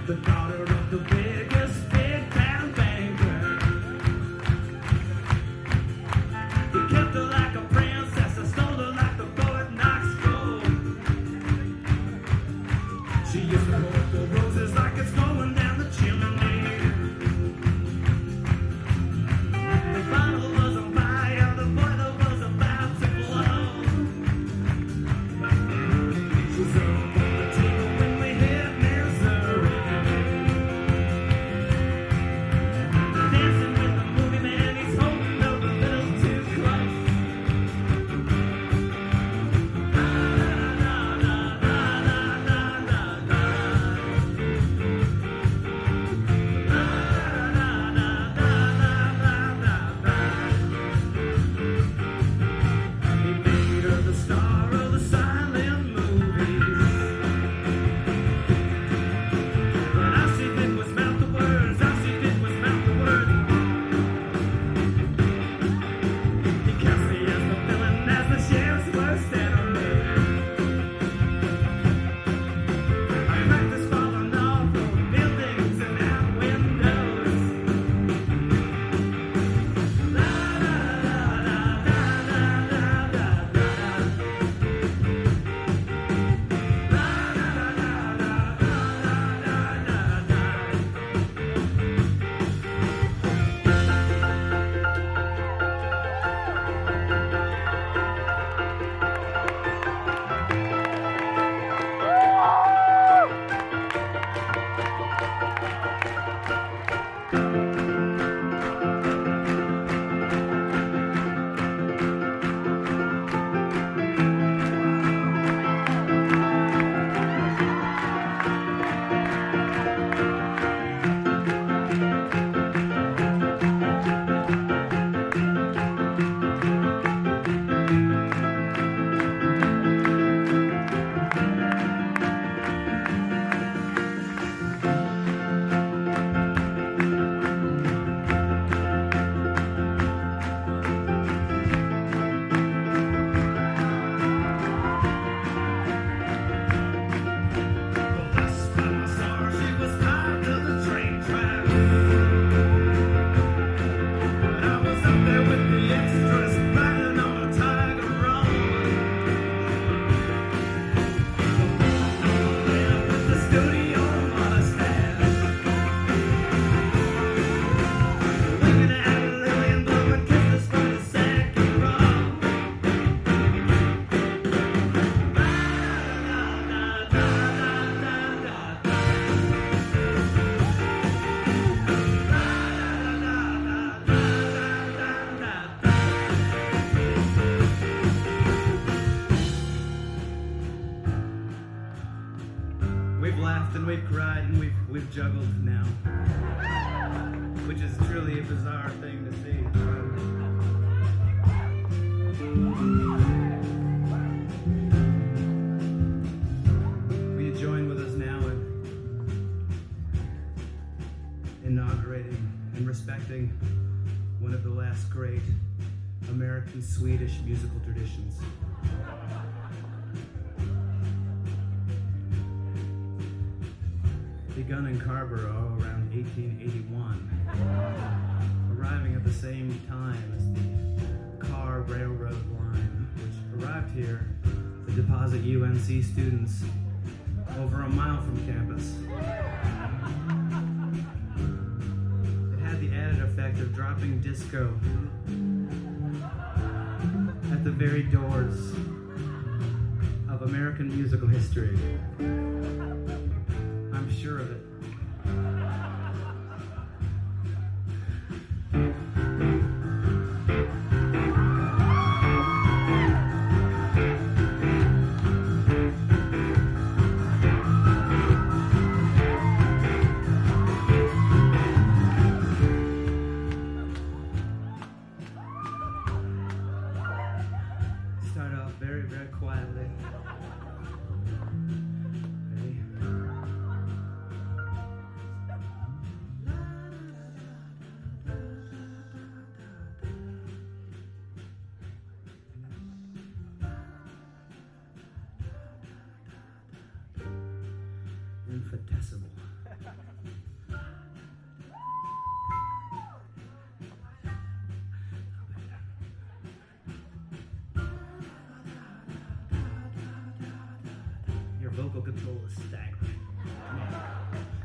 the daughter of the biggest big town banker. He kept her like a princess, I stole her like the Fort Knox gold. She used to pull up the roses like it's going down the chimney. The bottle was on fire, the boiler was about to blow. She was up on the table when we hit Missouri. Dancing with the movie man, he's holding up a little too close. La la la la la la la la. La la la la la la la. He made her the star of the silent movies. But all she did was mouth the words, all she did was mouth the words. He cast me as the villain, as the sheriff's worst enemy. I practiced falling off of buildings and out windows. La la la la la la la la la. La la la la la la la la la. Last time I saw her, she was tied to the train tracks. But I was up there with the extras, riding on a tiger roll. Then with the studio mustache, winking at Lily and blowing kisses from the second row. La la la la la la la. We've laughed and we've cried and we've juggled now, which is truly a bizarre thing to see. Will you join with us now in inaugurating and respecting one of the last great American Swedish musical traditions? Begun in Carrboro around 1881, arriving at the same time as the Carr Railroad line, which arrived here to deposit UNC students over a mile from campus. It had the added effect of dropping disco at the very doors of American musical history. I'm sure of it. Start off very, very quietly. Ready? Infinitesimal. Your vocal control is staggering.